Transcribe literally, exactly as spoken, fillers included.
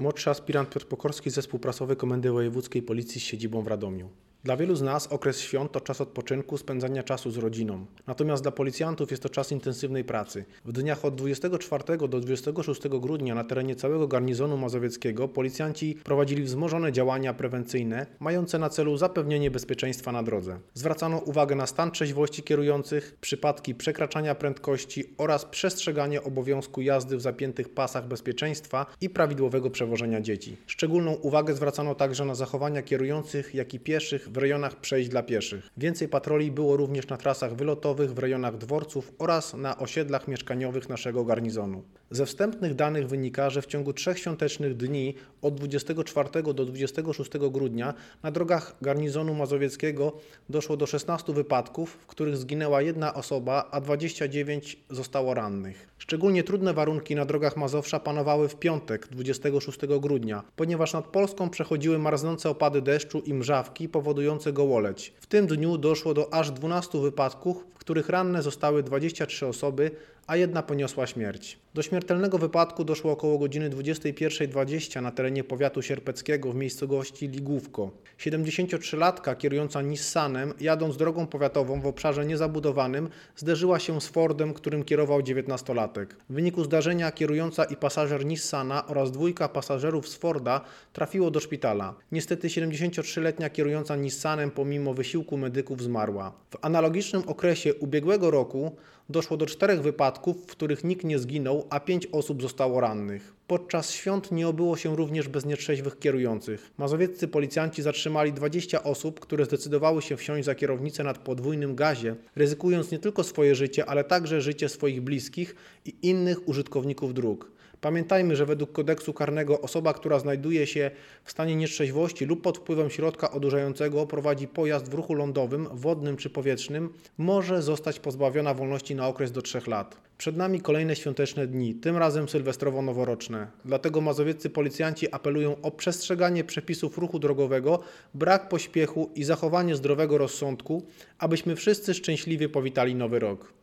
Młodszy aspirant Piotr Pokorski, zespół prasowy Komendy Wojewódzkiej Policji z siedzibą w Radomiu. Dla wielu z nas okres świąt to czas odpoczynku, spędzania czasu z rodziną. Natomiast dla policjantów jest to czas intensywnej pracy. W dniach od dwudziestego czwartego do dwudziestego szóstego grudnia na terenie całego garnizonu mazowieckiego policjanci prowadzili wzmożone działania prewencyjne, mające na celu zapewnienie bezpieczeństwa na drodze. Zwracano uwagę na stan trzeźwości kierujących, przypadki przekraczania prędkości oraz przestrzeganie obowiązku jazdy w zapiętych pasach bezpieczeństwa i prawidłowego przewożenia dzieci. Szczególną uwagę zwracano także na zachowania kierujących, jak i pieszych w rejonach przejść dla pieszych. Więcej patroli było również na trasach wylotowych, w rejonach dworców oraz na osiedlach mieszkaniowych naszego garnizonu. Ze wstępnych danych wynika, że w ciągu trzech świątecznych dni od dwudziestego czwartego do dwudziestego szóstego grudnia na drogach garnizonu mazowieckiego doszło do szesnastu wypadków, w których zginęła jedna osoba, a dwadzieścia dziewięć zostało rannych. Szczególnie trudne warunki na drogach Mazowsza panowały w piątek, dwudziestego szóstego grudnia, ponieważ nad Polską przechodziły marznące opady deszczu i mrzawki powodujące gołoleć. W tym dniu doszło do aż dwunastu wypadków, w których ranne zostały dwadzieścia trzy osoby, a jedna poniosła śmierć. Do śmiertelnego wypadku doszło około godziny dwudziestej pierwszej dwadzieścia na terenie powiatu sierpeckiego w miejscowości Ligówko. siedemdziesięciotrzylatka kierująca Nissanem, jadąc drogą powiatową w obszarze niezabudowanym, zderzyła się z Fordem, którym kierował dziewiętnastolatek. W wyniku zdarzenia kierująca i pasażer Nissana oraz dwójka pasażerów z Forda trafiło do szpitala. Niestety siedemdziesięciotrzyletnia kierująca Nissanem pomimo wysiłku medyków zmarła. W analogicznym okresie ubiegłego roku doszło do czterech wypadków, w których nikt nie zginął, a pięć osób zostało rannych. Podczas świąt nie obyło się również bez nietrzeźwych kierujących. Mazowieccy policjanci zatrzymali dwadzieścia osób, które zdecydowały się wsiąść za kierownicę na podwójnym gazie, ryzykując nie tylko swoje życie, ale także życie swoich bliskich i innych użytkowników dróg. Pamiętajmy, że według kodeksu karnego osoba, która znajduje się w stanie nietrzeźwości lub pod wpływem środka odurzającego prowadzi pojazd w ruchu lądowym, wodnym czy powietrznym, może zostać pozbawiona wolności na okres do trzech lat. Przed nami kolejne świąteczne dni, tym razem sylwestrowo-noworoczne. Dlatego mazowieccy policjanci apelują o przestrzeganie przepisów ruchu drogowego, brak pośpiechu i zachowanie zdrowego rozsądku, abyśmy wszyscy szczęśliwie powitali nowy rok.